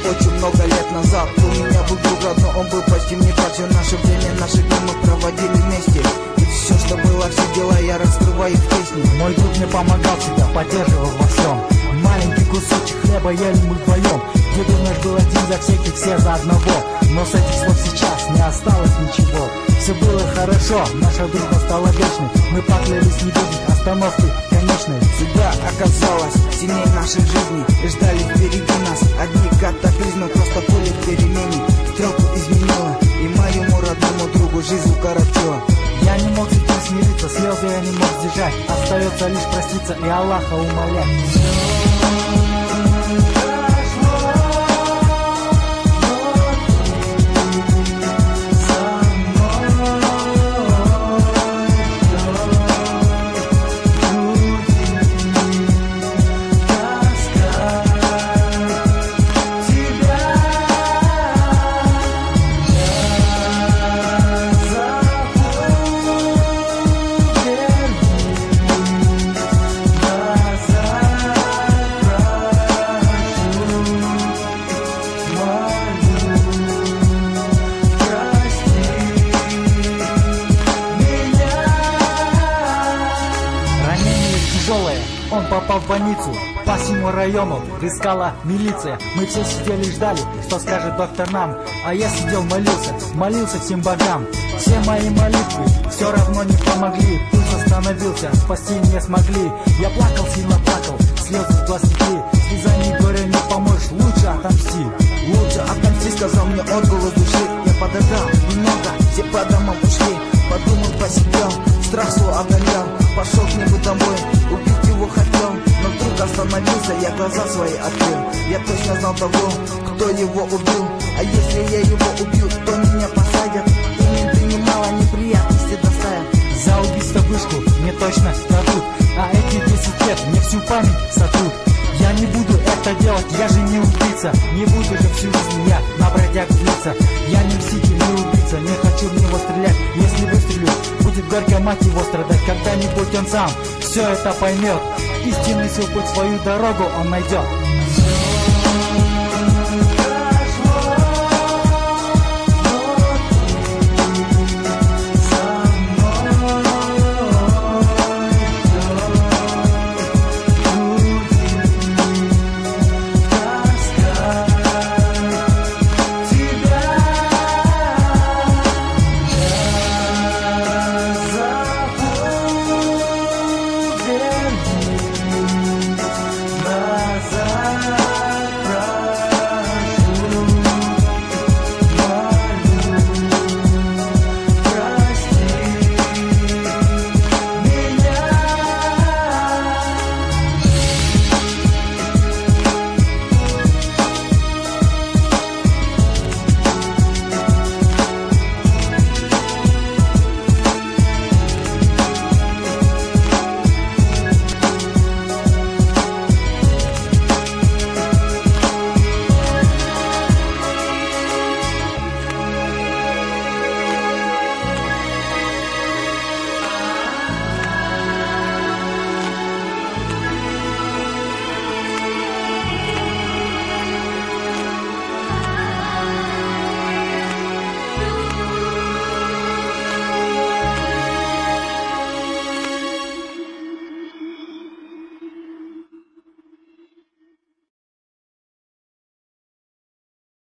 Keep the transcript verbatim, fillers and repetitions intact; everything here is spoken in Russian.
очень много лет назад. У меня был друг родной, он был почти мне так. Все наше время, наши дни мы проводили вместе. И все, что было, все дела я раскрываю в песне. Мой друг мне помогал всегда, поддерживал во всем. Маленький кусочек хлеба ели мы вдвоем. Дедусь наш был один за всяких, все за одного. Но с этих слов сейчас не осталось ничего. Все было хорошо, наша дружба стала вечной. Мы поклялись не видеть остановки конечной. Всегда оказалось сильнее нашей жизни. И ждали впереди нас одни катаклизмы. Просто поле в перемене стрелку изменила. И моему родному другу жизнь укоротила. Я не мог с этим смириться, слезы я не мог сдержать. Остается лишь проститься и Аллаха умолять. Он попал в больницу, по всему району искала милиция. Мы все сидели и ждали, что скажет доктор нам. А я сидел, молился, молился всем богам. Все мои молитвы все равно не помогли. Пульс остановился, спасти не смогли. Я плакал, сильно плакал, слезы в глаз текли. Слезами горя не поможешь, лучше отомсти. Лучше отомсти, сказал мне отголос души. Я подождал немного, все по домам ушли. Подумал, посидел, страх свой одолел. Пошел к нему домой, убить его хотел. Но вдруг остановился, я глаза свои открыл. Я точно знал того, кто его убил. А если я его убью, то меня посадят. И менты немало неприятностей доставят. За убийство вышку мне точно дадут. А эти десять лет мне всю память сотрут. Я не буду это делать, я же не убийца. Не буду же всю жизнь я на бродяг злиться. Я не мститель, не убийца, не хочу в него стрелять. Если выстрелю, будет горько мать его страдать. Когда-нибудь он сам все это поймет. Истинный свой путь, свою дорогу он найдет.